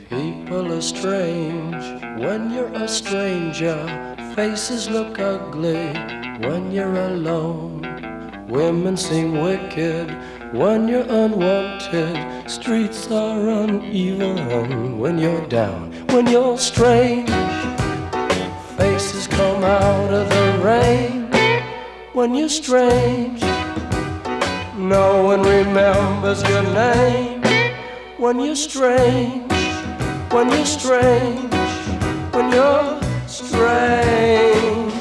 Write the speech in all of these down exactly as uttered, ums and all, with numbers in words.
People are strange when you're a stranger. Faces look ugly when you're alone. Women seem wicked when you're unwanted. Streets are uneven when you're down. When you're strange, faces come out of the rain. When you're strange, no one remembers your name. When you're strange, when you're strange, when you're strange.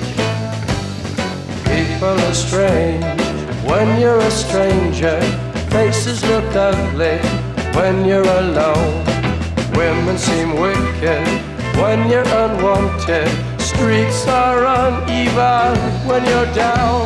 People are strange when you're a stranger. Faces look ugly when you're alone. Women seem wicked when you're unwanted. Streets are uneven when you're down.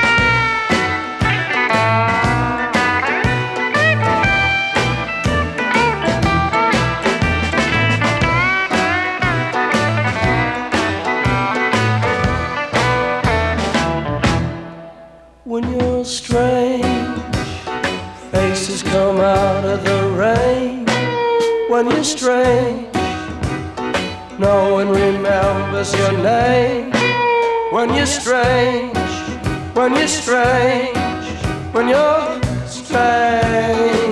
When you're strange, faces come out of the rain. When you're strange, no one remembers your name. When you're strange, when you're strange, when you're strange.